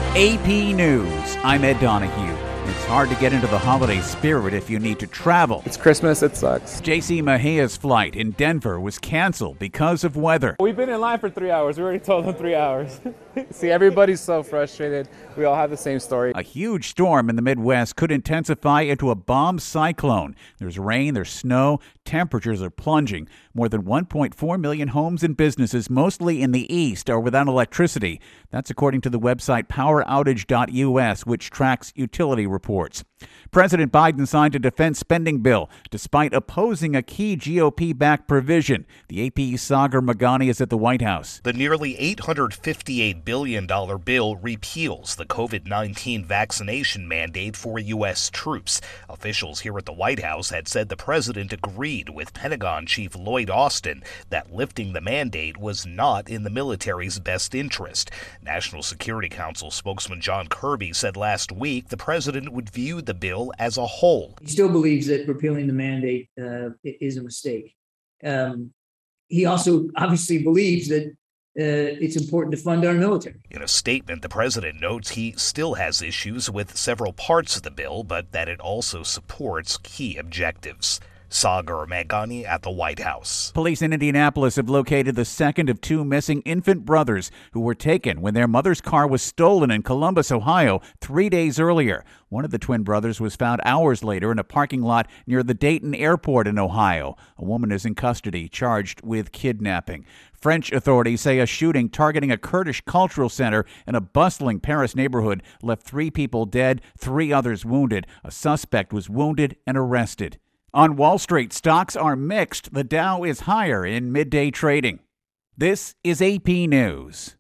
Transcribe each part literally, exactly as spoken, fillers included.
A P News. I'm Ed Donahue. It's hard to get into the holiday spirit if you need to travel. It's Christmas, it sucks. J C Mejia's flight in Denver was canceled because of weather. We've been in line for three hours. We already told them three hours. See, everybody's so frustrated. We all have the same story. A huge storm in the Midwest could intensify into a bomb cyclone. There's rain, there's snow, temperatures are plunging. More than one point four million homes and businesses, mostly in the east, are without electricity. That's according to the website power outage dot U S, which tracks utility reports. President Biden signed a defense spending bill despite opposing a key G O P-backed provision. The A P's Sagar Meghani is at the White House. The nearly eight hundred fifty-eight billion dollars bill repeals the COVID nineteen vaccination mandate for U S troops. Officials here at the White House had said the president agreed with Pentagon Chief Lloyd Austin that lifting the mandate was not in the military's best interest. National Security Council spokesman John Kirby said last week the president would view the bill as a whole. He still believes that repealing the mandate uh, is a mistake. Um, he also obviously believes that uh, it's important to fund our military. In a statement, the president notes he still has issues with several parts of the bill, but that it also supports key objectives. Sagar Meghani at the White House. Police in Indianapolis have located the second of two missing infant brothers who were taken when their mother's car was stolen in Columbus, Ohio, three days earlier. One of the twin brothers was found hours later in a parking lot near the Dayton Airport in Ohio. A woman is in custody, charged with kidnapping. French authorities say a shooting targeting a Kurdish cultural center in a bustling Paris neighborhood left three people dead, three others wounded. A suspect was wounded and arrested. On Wall Street, stocks are mixed. The Dow is higher in midday trading. This is A P News.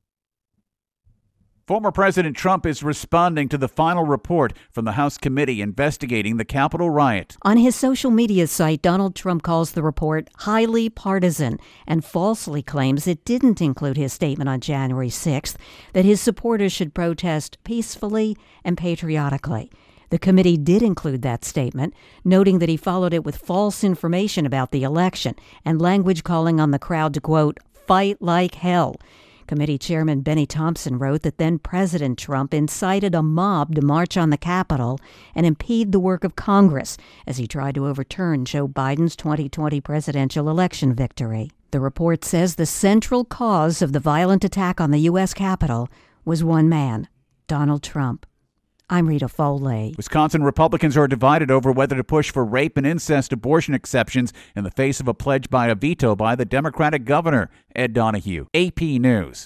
Former President Trump is responding to the final report from the House committee investigating the Capitol riot. On his social media site, Donald Trump calls the report highly partisan and falsely claims it didn't include his statement on January sixth that his supporters should protest peacefully and patriotically. The committee did include that statement, noting that he followed it with false information about the election and language calling on the crowd to, quote, fight like hell. Committee Chairman Benny Thompson wrote that then President Trump incited a mob to march on the Capitol and impede the work of Congress as he tried to overturn Joe Biden's twenty twenty presidential election victory. The report says the central cause of the violent attack on the U S Capitol was one man, Donald Trump. I'm Rita Foley. Wisconsin Republicans are divided over whether to push for rape and incest abortion exceptions in the face of a pledge by a veto by the Democratic governor. Ed Donahue, A P News.